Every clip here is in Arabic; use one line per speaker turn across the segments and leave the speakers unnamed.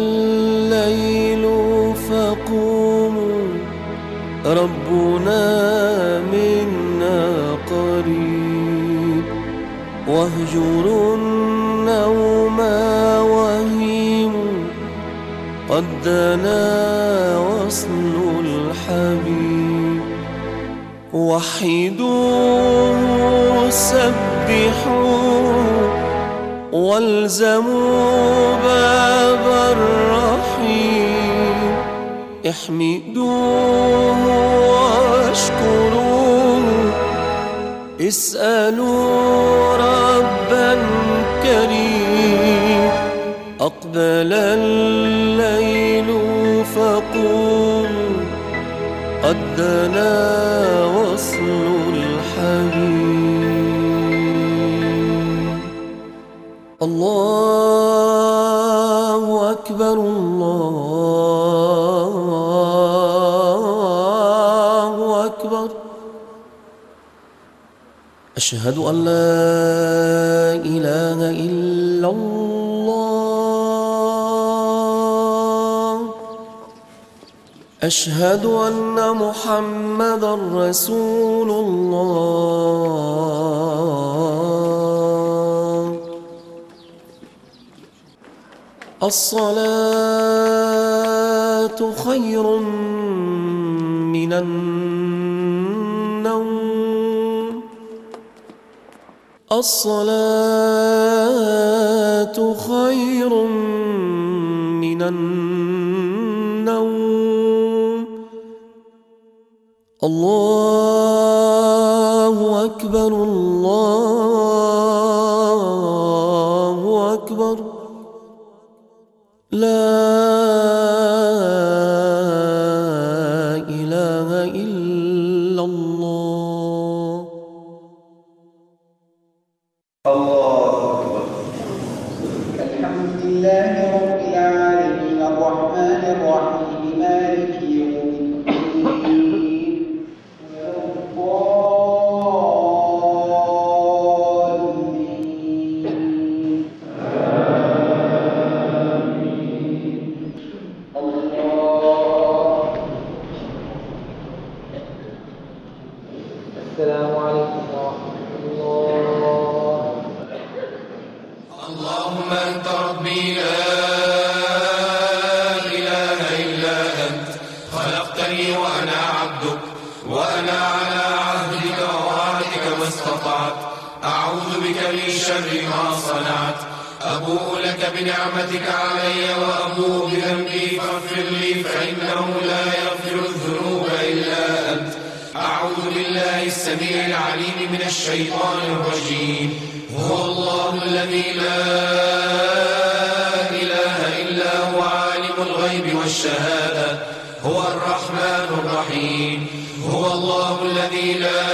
الليل فقوموا ربنا منا قريب، واهجروا النوم وهيموا قد دنا وصل الحبيب. وحدوه سبحوه والزموا باب الرحيم، احمدوه واشكروه اسألوا ربا كريم. أقبل الليل فقوموا قد دنا وصل الحبيب. الله أكبر الله أكبر. أشهد أن لا إله إلا الله، أشهد أن محمدًا رسول الله. الصلاة خير من النوم، الصلاة خير من النوم. الله أكبر الله أكبر. لا إله إلا الله.
الله أكبر. الحمد لله رب العالمين الرحمن الرحيم مالك يوم الدين. السلام عليكم ورحمة الله.
اللهم أنت ربي لا إله إلا أنت، خلقتني وأنا عبدك، وأنا على عهدك ووعدك ما استطعت، أعوذ بك من شر ما صنعت، أبوء لك بنعمتك علي وأبوء بذنبي فاغفر لي فإنه لا يغفر الذنوب إلا أنت. أعوذ بالله السميع العليم من الشيطان الرجيم. هو الله الذي لا إله إلا هو عالم الغيب والشهادة، هو الرحمن الرحيم. هو الله الذي لا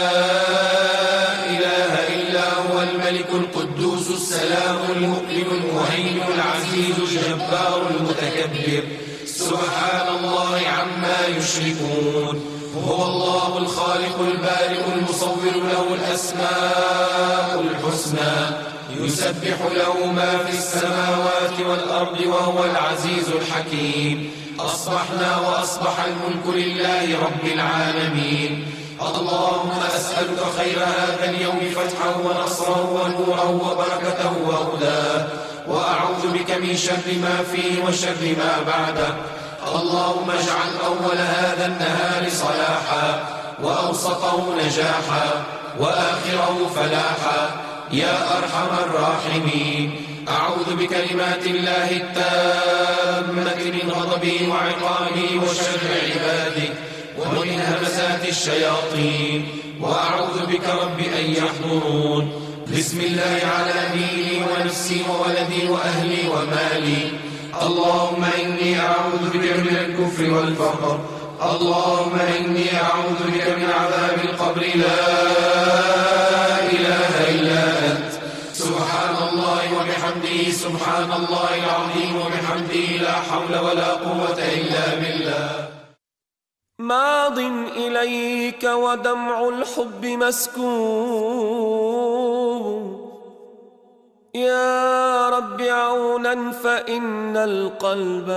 إله إلا هو الملك القدوس السلام المؤمن المهيمن العزيز الجبار المتكبر، سبحان الله عما يشركون. هو الله الخالق البارئ المصور له الأسماء الحسنى، يسبح له ما في السماوات والأرض وهو العزيز الحكيم. أصبحنا وأصبح الملك لله رب العالمين. اللهم أسألك خير هذا اليوم فتحه ونصره ونوره وبركته وهداه، وأعوذ بك من شر ما فيه وشر ما بعده. اللهم اجعل أول هذا النهار صلاحا، وأوسطه نجاحا، وآخره فلاحا، يا أرحم الراحمين. أعوذ بكلمات الله التامة من غضبه وعقابه وشر عبادك، ومن همسات الشياطين، وأعوذ بك رب أن يحضرون. بسم الله على ديني ونفسي وولدي وأهلي ومالي. اللهم إني أعوذ بك من الكفر والفقر، اللهم إني أعوذ بك من عذاب القبر لا إله إلا أنت. سبحان الله وبحمده سبحان الله العظيم وبحمده لا حول ولا قوة إلا بالله.
ماض إليك ودمع الحب مسكوب، يا رب عونا فإن القلب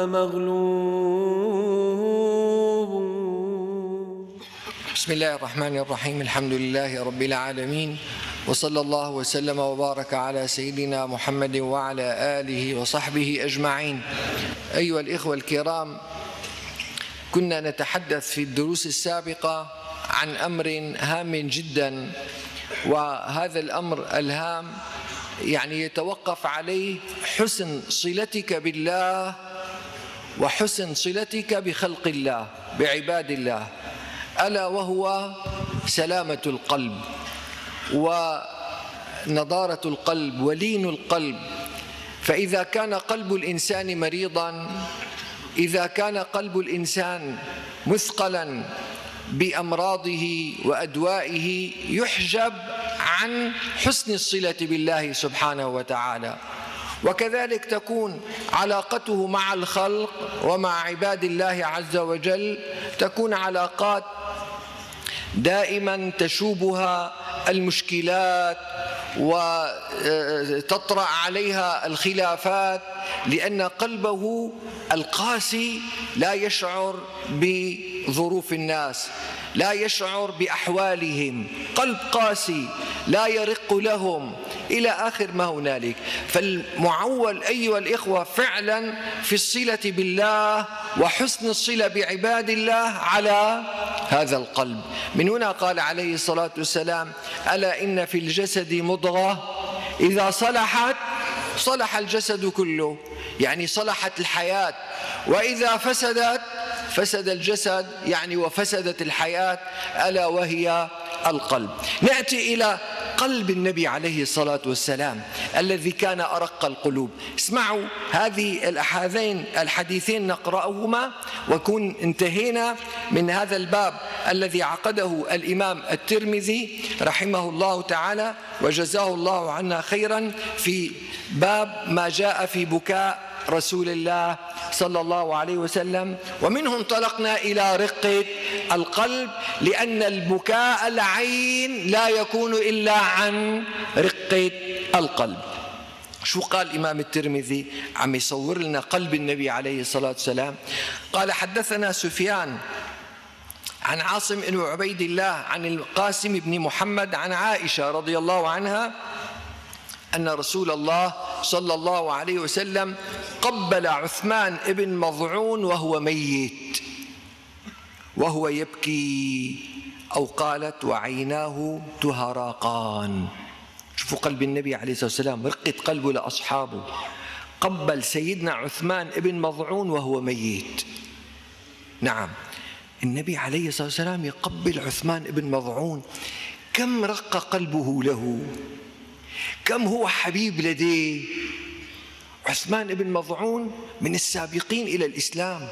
مغلوب.
بسم الله الرحمن الرحيم. الحمد لله رب العالمين، وصلى الله وسلم وبارك على سيدنا محمد وعلى آله وصحبه أجمعين. أيها الإخوة الكرام، كنا نتحدث في الدروس السابقة عن أمر هام جدا، وهذا الأمر الهام يتوقف عليه حسن صلتك بالله وحسن صلتك بخلق الله بعباد الله، ألا وهو سلامة القلب ونضارة القلب ولين القلب. فإذا كان قلب الإنسان مريضا، إذا كان قلب الإنسان مثقلا بأمراضه وأدوائه، يحجب عن حسن الصلة بالله سبحانه وتعالى. وكذلك تكون علاقته مع الخلق ومع عباد الله عز وجل تكون علاقات دائما تشوبها المشكلات وتطرأ عليها الخلافات، لأن قلبه القاسي لا يشعر بظروف الناس، لا يشعر بأحوالهم، قلب قاسي لا يرق لهم إلى آخر ما هنالك. فالمعول أيها الإخوة فعلا في الصلة بالله وحسن الصلة بعباد الله على هذا القلب. من هنا قال عليه الصلاة والسلام: ألا إن في الجسد مضغة إذا صلحت صلح الجسد كله، يعني صلحت الحياة، وإذا فسدت فسد الجسد، يعني وفسدت الحياة، ألا وهي القلب. نأتي إلى قلب النبي عليه الصلاة والسلام الذي كان أرق القلوب. اسمعوا هذين الحديثين نقرأهما وكون انتهينا من هذا الباب الذي عقده الإمام الترمذي رحمه الله تعالى وجزاه الله عنا خيرا، في باب ما جاء في بكاء رسول الله صلى الله عليه وسلم. ومنه انطلقنا إلى رقة القلب، لأن البكاء العين لا يكون إلا عن رقة القلب. شو قال الإمام الترمذي؟ عم يصور لنا قلب النبي عليه الصلاة والسلام. قال: حدثنا سفيان عن عاصم بن عبيد الله عن القاسم بن محمد عن عائشة رضي الله عنها أن رسول الله صلى الله عليه وسلم قبل عثمان بن مظعون وهو ميت وهو يبكي، أو قالت: وعيناه تهراقان. شوفوا قلب النبي عليه الصلاة والسلام، رقة قلبه لأصحابه. قبل سيدنا عثمان بن مظعون وهو ميت. نعم، النبي عليه الصلاة والسلام يقبل عثمان بن مظعون. كم رق قلبه له، كم هو حبيب لديه. عثمان بن مظعون من السابقين إلى الإسلام،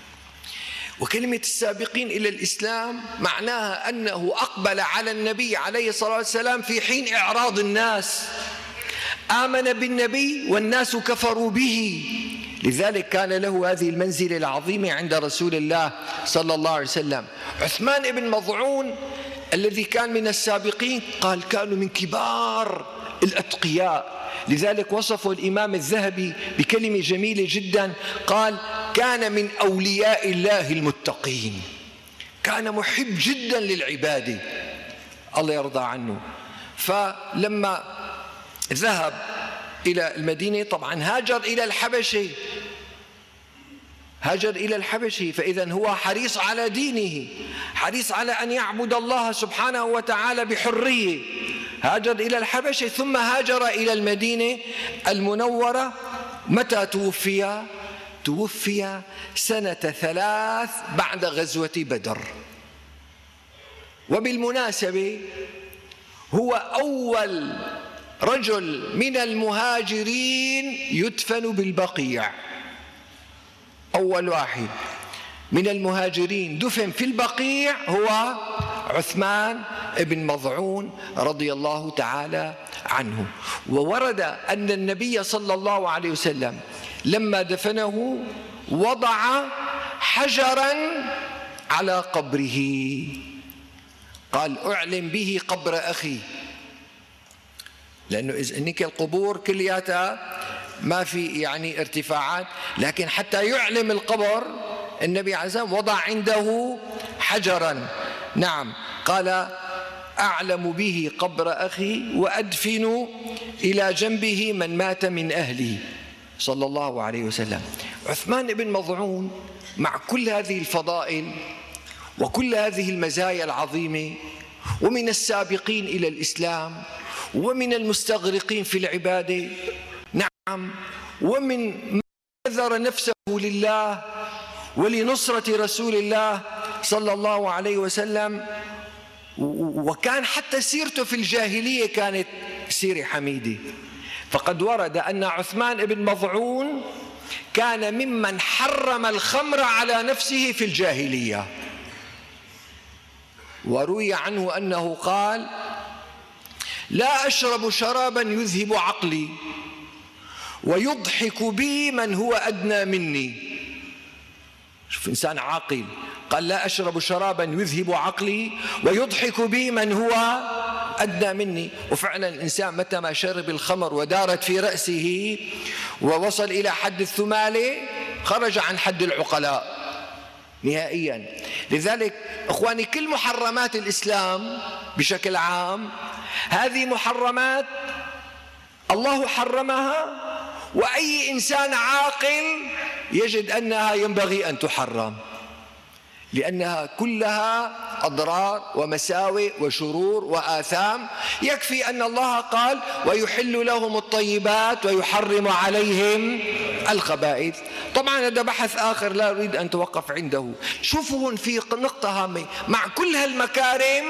وكلمة السابقين إلى الإسلام معناها أنه أقبل على النبي عليه الصلاة والسلام في حين إعراض الناس، آمن بالنبي والناس كفروا به، لذلك كان له هذه المنزلة العظيمة عند رسول الله صلى الله عليه وسلم. عثمان بن مظعون الذي كان من السابقين، قال كانوا من كبار الأتقياء، لذلك وصفه الإمام الذهبي بكلمة جميلة جدا، قال: كان من أولياء الله المتقين، كان محب جدا للعبادة، الله يرضى عنه. فلما ذهب إلى المدينة، طبعا هاجر إلى الحبشة، هاجر إلى الحبشة، فإذا هو حريص على دينه، حريص على أن يعبد الله سبحانه وتعالى بحرية. هاجر إلى الحبشة ثم هاجر إلى المدينة المنورة. متى توفي؟ توفي سنة 3 بعد غزوة بدر. وبالمناسبة هو أول رجل من المهاجرين يدفن بالبقيع، أول واحد من المهاجرين دفن في البقيع هو عثمان بن مظعون رضي الله تعالى عنه. وورد أن النبي صلى الله عليه وسلم لما دفنه وضع حجرا على قبره، قال: أعلم به قبر أخي. لأنه إذا إنك القبور كلياتها ما في يعني ارتفاعات، لكن حتى يعلم القبر النبي عليه الصلاة والسلام وضع عنده حجرا. نعم، قال أعلم به قبر أخي وأدفن إلى جنبه من مات من أهله صلى الله عليه وسلم. عثمان بن مظعون مع كل هذه الفضائل وكل هذه المزايا العظيمة، ومن السابقين إلى الإسلام ومن المستغرقين في العبادة، نعم، ومن بذل نفسه لله ولنصرة رسول الله صلى الله عليه وسلم، وكان حتى سيرته في الجاهلية كانت سيرة حميدة. فقد ورد أن عثمان بن مظعون كان ممن حرم الخمر على نفسه في الجاهلية، وروي عنه أنه قال: لا أشرب شرابا يذهب عقلي ويضحك بي من هو أدنى مني. شوف إنسان عاقل قال: لا أشرب شرابا يذهب عقلي ويضحك بي من هو أدنى مني. وفعلا الإنسان متى ما شرب الخمر ودارت في رأسه ووصل إلى حد الثمالة خرج عن حد العقلاء نهائيا. لذلك أخواني، كل محرمات الإسلام بشكل عام هذه محرمات الله حرمها، وأي إنسان عاقل يجد أنها ينبغي أن تحرم، لأنها كلها أضرار ومساوئ وشرور وآثام. يكفي أن الله قال: ويحل لهم الطيبات ويحرم عليهم الخبائث. طبعا هذا بحث آخر لا أريد أن توقف عنده. شوفوا هون في نقطة هامة، مع كل هالمكارم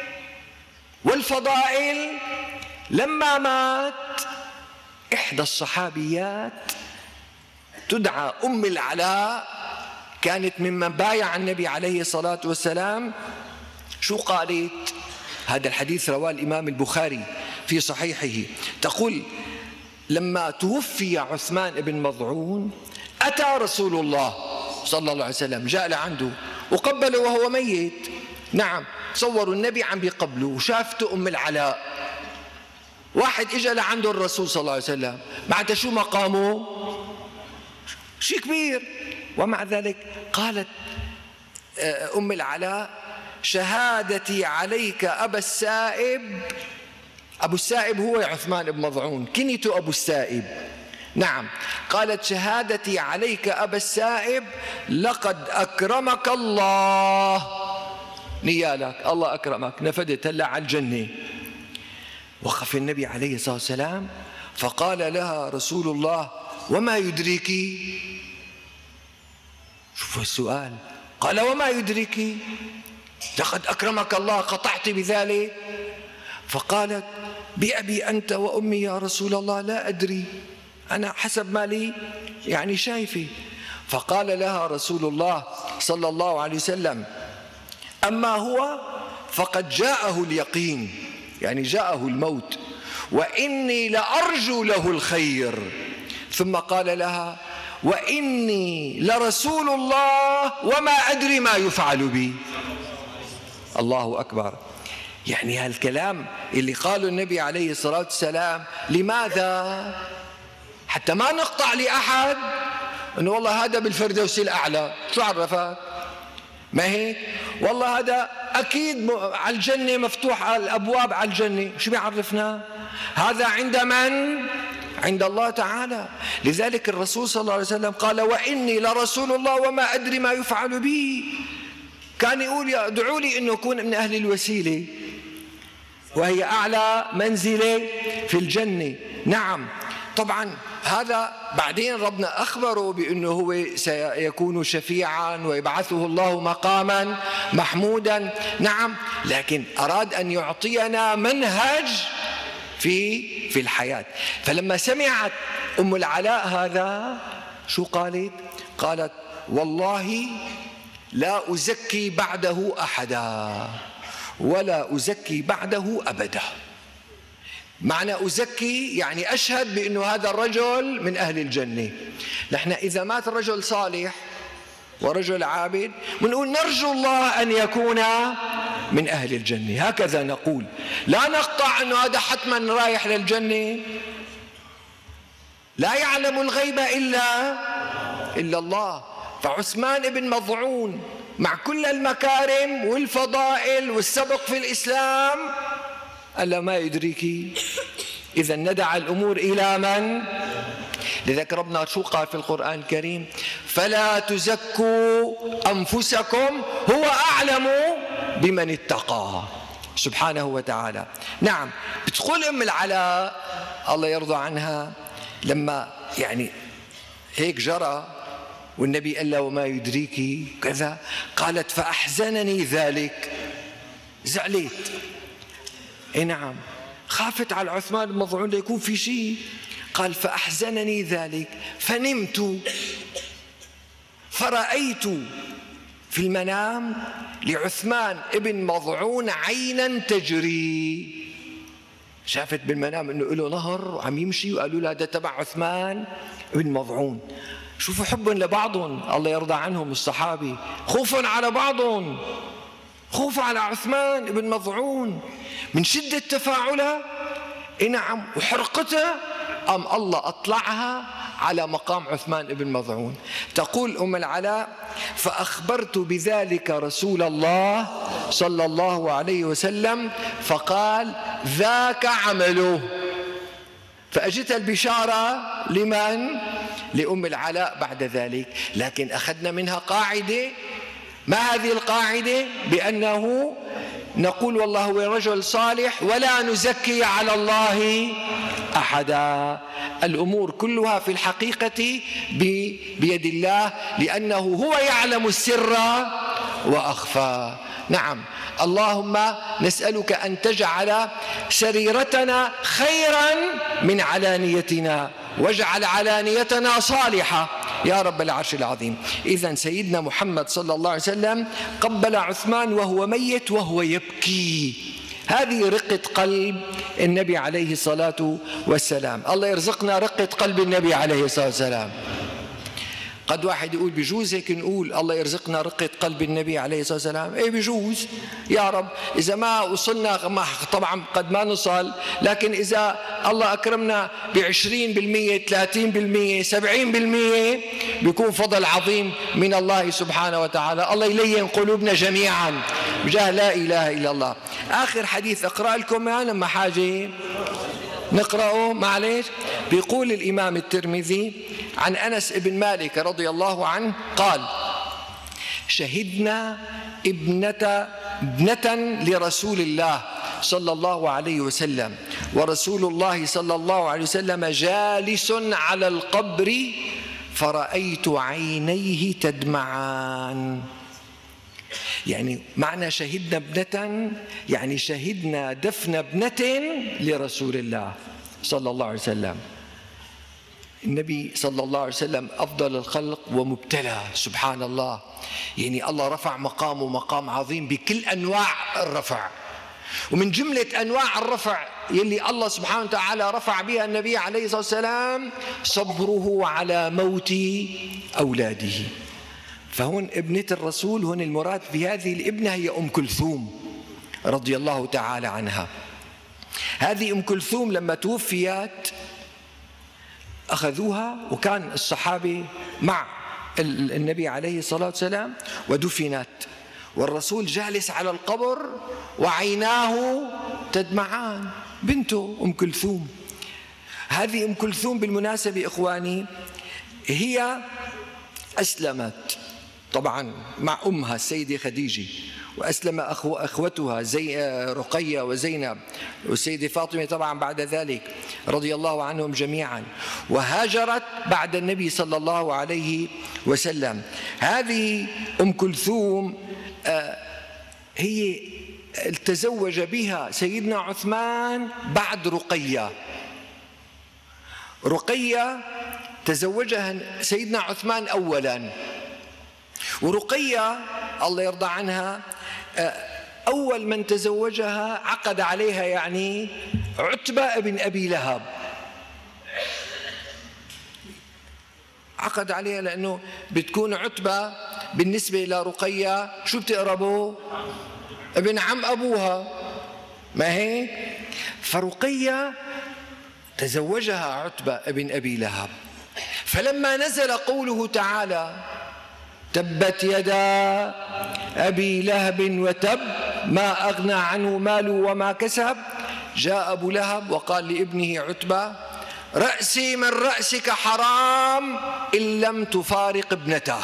والفضائل لما مات إحدى الصحابيات تدعى أم العلاء، كانت ممن بايع النبي عليه الصلاة والسلام. شو قالت؟ هذا الحديث رواه الإمام البخاري في صحيحه. تقول: لما توفي عثمان بن مظعون أتى رسول الله صلى الله عليه وسلم، جاء لعنده وقبله وهو ميت. نعم، تصوروا النبي عم بيقبله وشافته أم العلاء، واحد إجا لعنده الرسول صلى الله عليه وسلم، معناتها شو مقامه؟ شيء كبير. ومع ذلك قالت أم العلاء: شهادتي عليك أبا السائب. أبو السائب هو عثمان بن مظعون، كنيته أبو السائب. نعم، قالت: شهادتي عليك أبا السائب لقد أكرمك الله، نيالك الله أكرمك، نفدت هلا على الجنة. وقف النبي عليه الصلاة والسلام فقال لها رسول الله: وما يدريك؟ شوفوا السؤال، قال: وما يدريك؟ لقد أكرمك الله، قطعت بذلك؟ فقالت: بأبي أنت وأمي يا رسول الله لا أدري، أنا حسب ما لي يعني شايفي. فقال لها رسول الله صلى الله عليه وسلم: أما هو فقد جاءه اليقين، يعني جاءه الموت، وإني لأرجو له الخير. ثم قال لها: وإني لرسول الله وما أدري ما يفعل بي. الله أكبر. يعني هالكلام اللي قاله النبي عليه الصلاة والسلام لماذا؟ حتى ما نقطع لأحد أنه والله هذا بالفردوس الأعلى، شو عرفك؟ ما هيك؟ والله هذا أكيد على الجنة، مفتوح الأبواب على الجنة، شو بيعرفنا؟ هذا عند من؟ عند الله تعالى. لذلك الرسول صلى الله عليه وسلم قال: وإني لرسول الله وما أدري ما يفعل بي. كان يقول: ادعوا لي أنه أكون من أهل الوسيلة، وهي أعلى منزلة في الجنة. نعم، طبعا هذا بعدين ربنا أخبره بأنه هو سيكون شفيعا ويبعثه الله مقاما محمودا. نعم، لكن أراد أن يعطينا منهج في الحياة. فلما سمعت أم العلاء هذا شو قالت؟ قالت: والله لا أزكي بعده أحدا ولا أزكي بعده أبدا. معنى أزكي يعني أشهد بأنه هذا الرجل من أهل الجنة. نحن إذا مات رجل صالح ورجل عابد بنقول نرجو الله أن يكون من أهل الجنة. هكذا نقول، لا نقطع أنه هذا حتما رايح للجنة. لا يعلم الغيب إلا الله. فعثمان بن مظعون مع كل المكارم والفضائل والسبق في الإسلام ألا ما يدريك. إذا ندع الأمور إلى من؟ لذلك ربنا شو قال في القرآن الكريم؟ فلا تزكوا أنفسكم هو أعلم بمن اتقى سبحانه وتعالى. نعم، بتقول أم العلاء الله يرضى عنها لما يعني هيك جرى والنبي قال له وما يدريك كذا، قالت فأحزنني ذلك، زعلت. نعم، خافت على عثمان بن مظعون ليكون في شيء. قال فأحزنني ذلك فنمت فرأيت في المنام لعثمان بن مظعون عينا تجري. شافت بالمنام انه له نهر وعم يمشي، وقالوا له هذا تبع عثمان بن مظعون. شوفوا حبا لبعضهم الله يرضى عنهم الصحابة، خوفا على بعضهم، خوف على عثمان بن مظعون من شدة تفاعله. نعم، وحرقته أم الله أطلعها على مقام عثمان بن مظعون. تقول أم العلاء فأخبرت بذلك رسول الله صلى الله عليه وسلم فقال ذاك عمله. فأجت البشارة لمن؟ لأم العلاء بعد ذلك. لكن أخذنا منها قاعدة. ما هذه القاعدة؟ بأنه نقول والله هو رجل صالح ولا نزكي على الله أحدا. الأمور كلها في الحقيقة بيد الله، لأنه هو يعلم السر وأخفى. نعم، اللهم نسألك أن تجعل سريرتنا خيرا من علانيتنا، واجعل علانيتنا صالحة يا رب العرش العظيم. إذن سيدنا محمد صلى الله عليه وسلم قبل عثمان وهو ميت وهو يبكي. هذه رقة قلب النبي عليه الصلاة والسلام. الله يرزقنا رقة قلب النبي عليه الصلاة والسلام. قد واحد يقول بجوز هيك نقول الله يرزقنا رقة قلب النبي عليه الصلاة والسلام؟ ايه بجوز يا رب، إذا ما وصلنا طبعا قد ما نصل، لكن إذا الله أكرمنا ب20% 30% 70% بيكون فضل عظيم من الله سبحانه وتعالى. الله يلين قلوبنا جميعا بجاه لا إله إلا الله. آخر حديث أقرأ لكم لما حاجة نقرأه معلش. بيقول الإمام الترمذي عن أنس بن مالك رضي الله عنه قال شهدنا ابنة لرسول الله صلى الله عليه وسلم، ورسول الله صلى الله عليه وسلم جالس على القبر فرأيت عينيه تدمعان. يعني معنى شهدنا ابنة يعني شهدنا دفن ابنة لرسول الله صلى الله عليه وسلم. النبي صلى الله عليه وسلم أفضل الخلق ومبتلى سبحان الله. يعني الله رفع مقامه مقام عظيم بكل أنواع الرفع، ومن جملة أنواع الرفع يلي الله سبحانه وتعالى رفع بها النبي عليه الصلاة والسلام صبره على موت أولاده. فهون ابنة الرسول، هون المراد في هذه الابنة هي أم كلثوم رضي الله تعالى عنها. هذه أم كلثوم لما توفيت أخذوها، وكان الصحابة مع النبي عليه الصلاة والسلام ودفنت، والرسول جالس على القبر وعيناه تدمعان. بنته أم كلثوم. هذه أم كلثوم بالمناسبة إخواني هي أسلمت طبعا مع أمها السيدة خديجة، وأسلم أخوتها زي رقية وزينب والسيدة فاطمة طبعا بعد ذلك رضي الله عنهم جميعا، وهاجرت بعد النبي صلى الله عليه وسلم. هذه أم كلثوم هي تزوج بها سيدنا عثمان بعد رقية. رقية تزوجها سيدنا عثمان أولا، ورقية الله يرضى عنها أول من تزوجها عقد عليها يعني عتبة بن أبي لهب. عقد عليها لأنه بتكون عتبة بالنسبة إلى رقية شو بتقربوا؟ ابن عم أبوها، ما هيك؟ فرقية تزوجها عتبة ابن أبي لهب. فلما نزل قوله تعالى تبت يدا أبي لهب وتب ما أغنى عنه ماله وما كسب، جاء أبو لهب وقال لابنه عتبة رأسي من رأسك حرام إن لم تفارق ابنته،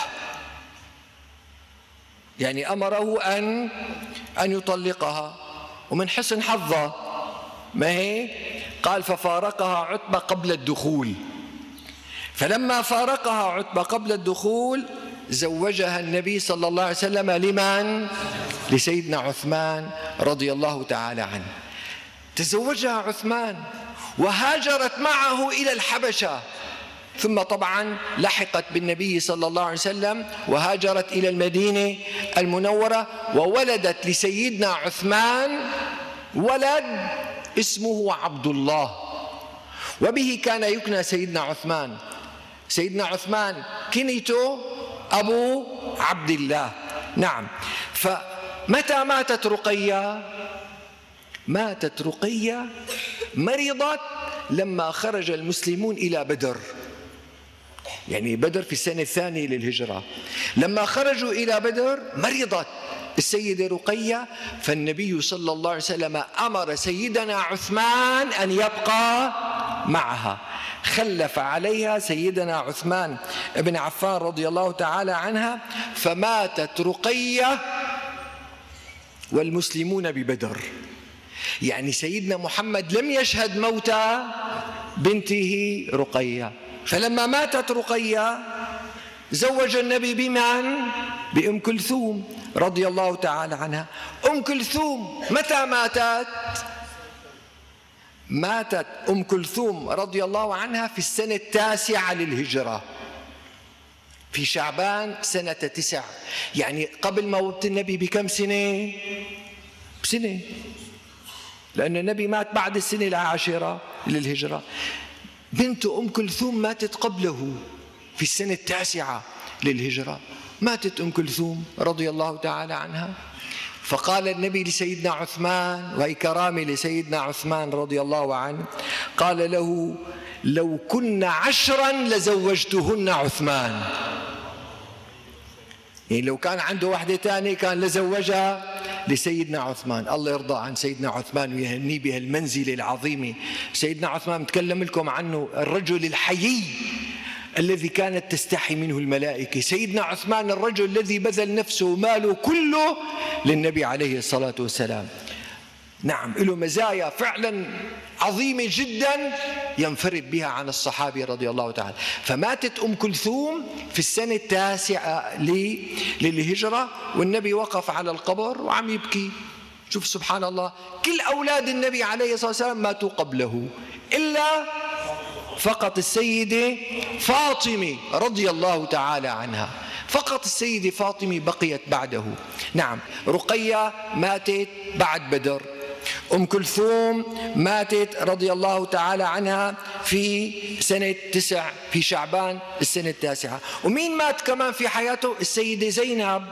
يعني أمره أن يطلقها. ومن حسن حظه، ما هي؟ قال ففارقها عتبة قبل الدخول. فلما فارقها عتبة قبل الدخول زوجها النبي صلى الله عليه وسلم لمن؟ لسيدنا عثمان رضي الله تعالى عنه. تزوجها عثمان وهاجرت معه إلى الحبشة، ثم طبعا لحقت بالنبي صلى الله عليه وسلم وهاجرت إلى المدينة المنورة، وولدت لسيدنا عثمان ولد اسمه عبد الله، وبه كان يكنى سيدنا عثمان. سيدنا عثمان كنيته أبو عبد الله. نعم. فمتى ماتت رقية؟ ماتت رقية مرضت لما خرج المسلمون إلى بدر، يعني بدر في السنة الثانية للهجرة. لما خرجوا إلى بدر مرضت السيدة رقية، فالنبي صلى الله عليه وسلم أمر سيدنا عثمان أن يبقى معها، خلف عليها سيدنا عثمان بن عفان رضي الله تعالى عنها، فماتت رقية والمسلمون ببدر. يعني سيدنا محمد لم يشهد موت بنته رقية. فلما ماتت رقية زوج النبي بمن؟ بأم كلثوم رضي الله تعالى عنها. أم كلثوم متى ماتت؟ ماتت أم كلثوم رضي الله عنها في السنة 9 للهجرة، في شعبان سنة 9، يعني قبل موت النبي بكم سنة؟ بسنة، لأن النبي مات بعد السنة 10 للهجرة. بنت أم كلثوم ماتت قبله في السنة 9 للهجرة. ماتت أم كلثوم رضي الله تعالى عنها، فقال النبي لسيدنا عثمان، وهي كرامة لسيدنا عثمان رضي الله عنه، قال له لو كن 10 لزوجتهن عثمان. يعني لو كان عنده واحدة تانية كان لزوجها لسيدنا عثمان. الله يرضى عن سيدنا عثمان ويهنيه بهالمنزلة العظيمة. سيدنا عثمان متكلم لكم عنه الرجل الحيي الذي كانت تستحي منه الملائكة. سيدنا عثمان الرجل الذي بذل نفسه وماله كله للنبي عليه الصلاة والسلام. نعم، له مزايا فعلا عظيمة جدا ينفرد بها عن الصحابة رضي الله تعالى. فماتت أم كلثوم في السنة 9 للهجرة، والنبي وقف على القبر وعم يبكي. شوف سبحان الله، كل أولاد النبي عليه الصلاة والسلام ماتوا قبله إلا فقط السيدة فاطمة رضي الله تعالى عنها، فقط السيدة فاطمة بقيت بعده. نعم، رقية ماتت بعد بدر. أم كلثوم ماتت رضي الله تعالى عنها في سنة 9 في شعبان السنة 9. ومين مات كمان في حياته؟ السيدة زينب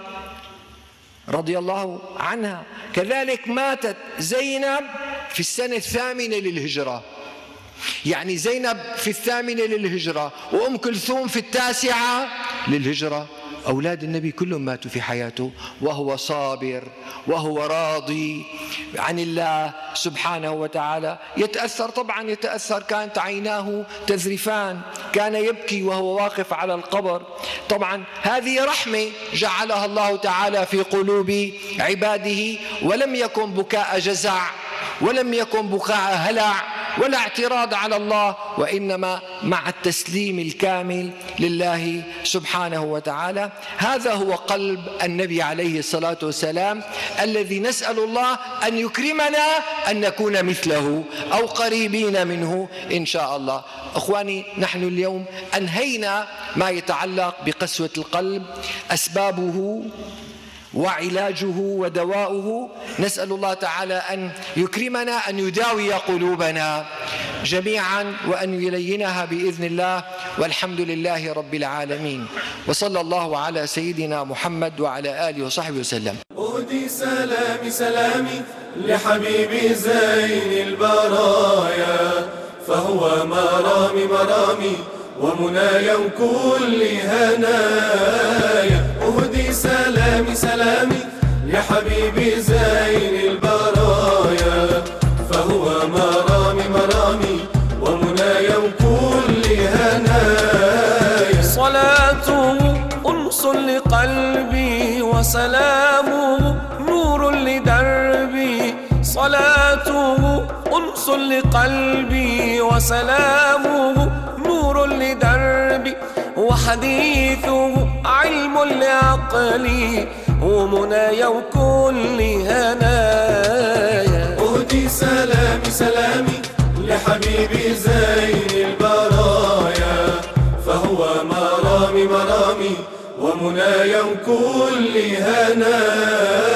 رضي الله عنها، كذلك ماتت زينب في السنة 8 للهجرة. يعني زينب في 8 للهجرة وأم كلثوم في 9 للهجرة. أولاد النبي كلهم ماتوا في حياته وهو صابر وهو راضي عن الله سبحانه وتعالى. يتأثر طبعا، يتأثر، كانت عيناه تذرفان، كان يبكي وهو واقف على القبر. طبعا هذه رحمة جعلها الله تعالى في قلوب عباده، ولم يكن بكاء جزع، ولم يكن بكاء هلع ولا اعتراض على الله، وإنما مع التسليم الكامل لله سبحانه وتعالى. هذا هو قلب النبي عليه الصلاة والسلام الذي نسأل الله أن يكرمنا أن نكون مثله أو قريبين منه إن شاء الله. أخواني، نحن اليوم أنهينا ما يتعلق بقسوة القلب، أسبابه وعلاجه ودواؤه. نسأل الله تعالى أن يكرمنا، أن يداوي قلوبنا جميعا، وأن يلينها بإذن الله، والحمد لله رب العالمين. وصلى الله على سيدنا محمد وعلى آله وصحبه وسلم.
أهدي سلامي لحبيبي زين البرايا، فهو مرامي ومنايا كل هنايا. أهدي سلامي لحبيبي زين البرايا، فهو مرامي ومنايا كل هنايا. صلاته أنس لقلبي وسلامه نور لدربي، صلاته أنس لقلبي وسلامه نور لدربي، وحديثه علم لعقلي ومنايا وكل هنايا. أهدي سلامي لحبيبي زين البرايا، فهو مرامي ومنايا كل هنايا.